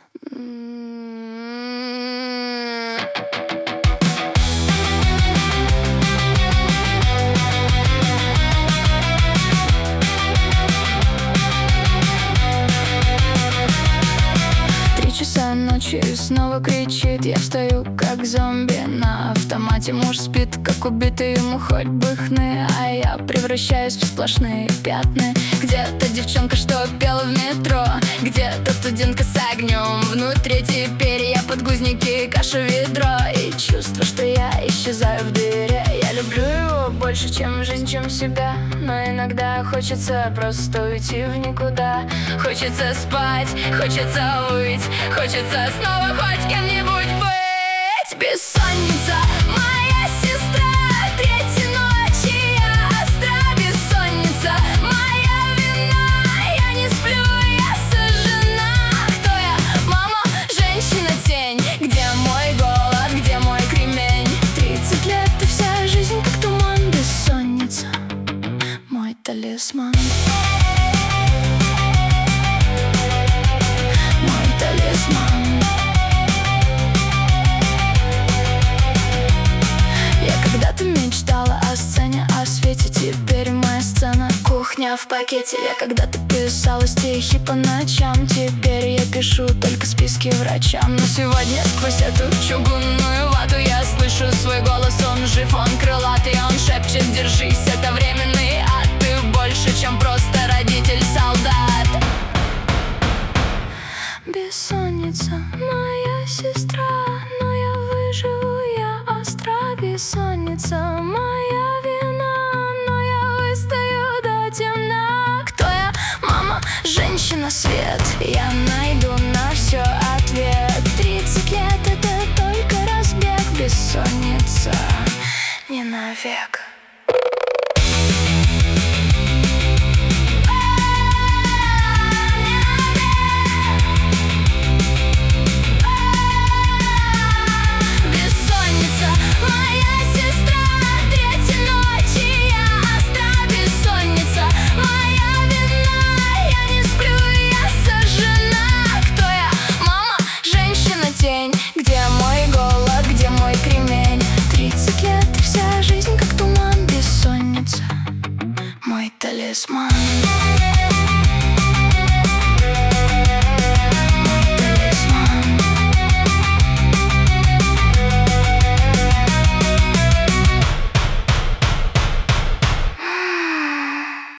Часа ночи снова кричит. Я встаю как зомби на автомате. Муж спит как убитый, ему хоть бы хны. А я превращаюсь в сплошные пятна. Где-то девчонка, что пела в метро, где-то студентка с огнем внутри. Теперь я подгузники, каша, ведро. И чувство, что я исчезаю в дыре. Я люблю его больше, чем жизнь, чем себя. Но иногда хочется просто уйти в никуда. Хочется спать, хочется выть, хочется снова хоть кем-нибудь быть. Бессонница, моя сестра, третьей ночи я остра. Бессонница, моя вина, я не сплю, я сожжена. Кто я? Мама, женщина, тень. Где мой голод, где мой кремень? 30 лет и вся жизнь как туман. Бессонница, мой талисман. Теперь моя сцена — кухня в пакете. Я когда-то писала стихи по ночам. Теперь я пишу только списки врачам. Но сегодня сквозь эту чугунную вату я слышу свой голос. Он жив, он крылатый, он шепчет: держись, это временный ад. Ты больше, чем просто родитель-солдат. Бессонница, моя сестра, но я выживу, я остра. Бессонница, моя женщина, свет. Я найду на все ответ. 30 лет — это только разбег. Бессонница не навек.